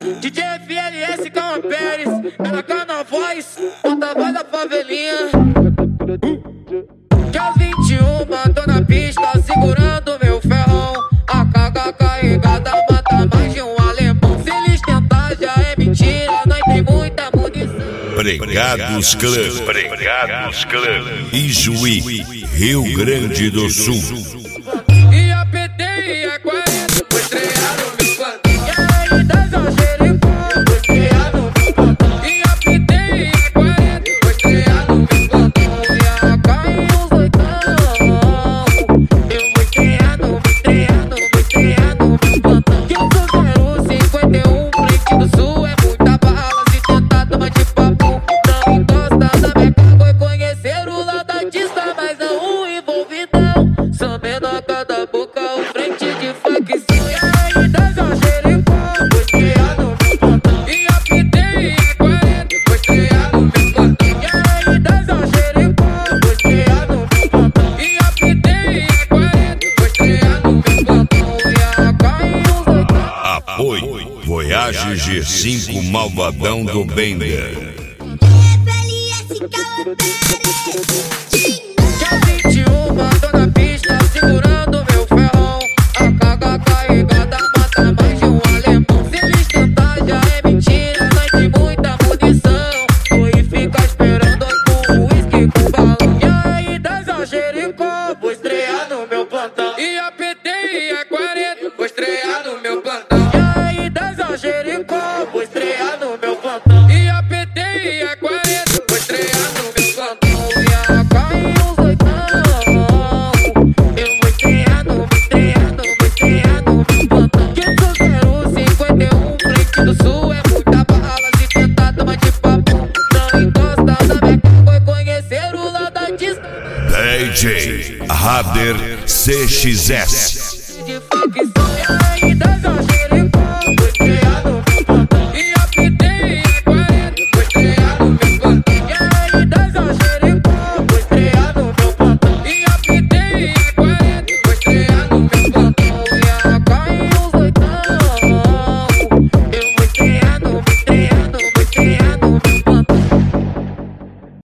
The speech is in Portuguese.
DJ FLS com a Pérez, ela cana a voz, porta-voz da favelinha. Que aos 21 tô na pista, segurando meu ferrão. A carga carregada mata mais de um alemão. Se eles tentar já é mentira, nós tem muita munição. Pregados Clã, Ijuí, Rio Grande do Sul. E a PT e a 40, vou estrear no meu plantão. E a R10 é o Jericó, vou estrear no meu plantão. E a PT e a 40, vou estrear no meu plantão. E a AK e os oitão, eu vou estrear no meu plantão. Que eu sou 051, frente do sul, é muita bala. Se tentar tomar de papo, não encosta na minha cara. Foi conhecer o lado artista, mas não o envolvidão. Sou menor cada boca, o frente de facção. E a R10 é o Jericó, vou estrear no meu plantão. E a PT e a 40, vou estrear no meu plantão. E a R10 é o Jericó, vou estrear no meu plantão. E a PT e a 40, vou estrear no meu plantão. E a AK e os oitão. Apoio Voyage G5 Malvadão do Bender. Que aos 21 tô na pista, segurando meu ferrão. A carga carregada mata mais de um alemão. Se eles tentar já é mentira, nós tem muita munição. Vou e ficar esperando com uísque com balão. E a R10 é o Jericó, vou estrear no meu plantão. E a PT e a 40, vou estrear no meu plantão. E a R10 é o Jericó, vou estrear no meu plantão. E a PT e a 40, vou estrear no meu plantão. E a AK e os oitão, eu vou estrear no meu plantão. Que eu sou 051, frente do sul, é muita bala. Se tentar tomar de papo, não encosta na minha cara. Foi conhecer o lado artista. DJ Rader CXS.